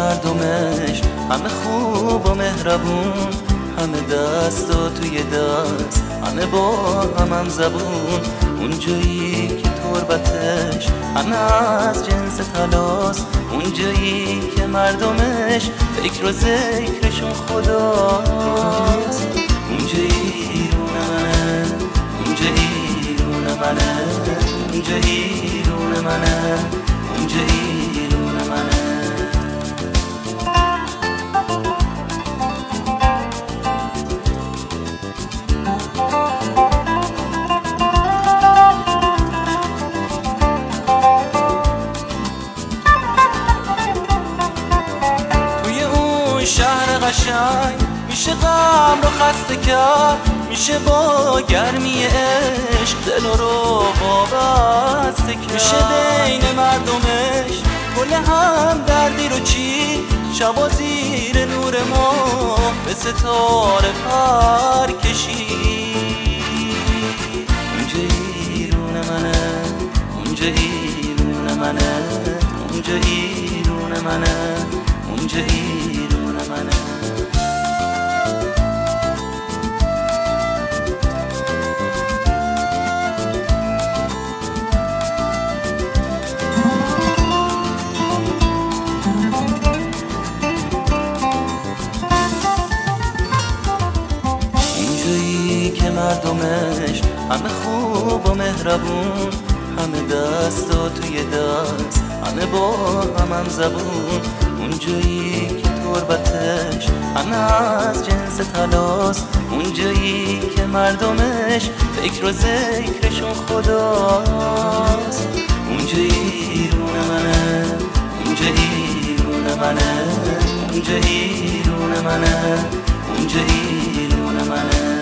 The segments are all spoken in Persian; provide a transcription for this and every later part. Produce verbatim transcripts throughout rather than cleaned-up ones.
مردمش همه خوب و مهربون، همه دست و توی دست، همه با هم هم زبون. اون جایی که تربتش همه از جنس طلاست، اون جایی که مردمش فکر و ذکرشون خداست. اونجا ایرون منه، اونجا ایرون منه، اونجا ایرون منه، اونجا ایرون منه. شهر قشنگ میشه غم رو خسته کرد، میشه با گرمی عشق دل رو وابسته کرد. میشه بین مردمش گل هم دردی رو چی، شبا زیر نور ما به ستاره پر کشید. اونجا ایرون منه، اونجا ایرون منه، اونجا ایرون منه، اونجا ایرون منه. اینجایی که مردمش همه خوب و مهربون، همه دست و توی دست، همه با هم هم زبون. اونجایی که تربتش همه از جنس طلاست، اونجایی که مردمش فکر و ذکرشون خداست. اونجا ایرون منه، اونجا ایرون منه، اونجا ایرون منه، اونجا ایرون منه.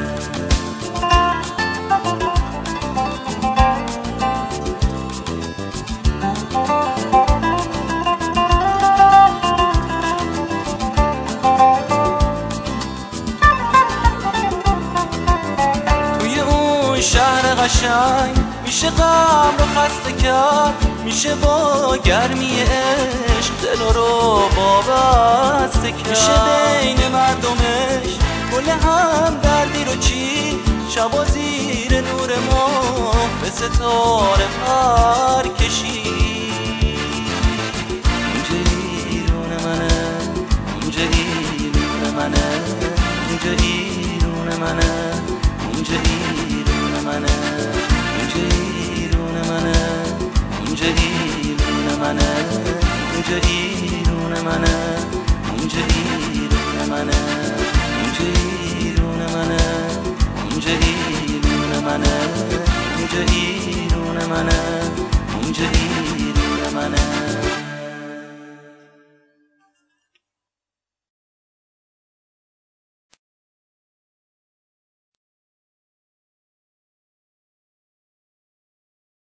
شهر قشنگ میشه غم رو خسته کرد، میشه با گرمی عشق دل رو وابسته کرد. میشه بین مردمش گل هم دردی رو چی، شبا زیر نور ما به ستاره پر کشید. اونجا ایرون منه، اونجا ایرون منه، اونجا ایرون منه، اونجا ایرون منه، اونجا ایرون منه، اونجا ایرون منه، اونجا ایرون منه، اونجا ایرون منه، اونجا ایرون منه، اونجا ایرون منه، اونجا ایرون منه، اونجا ایرون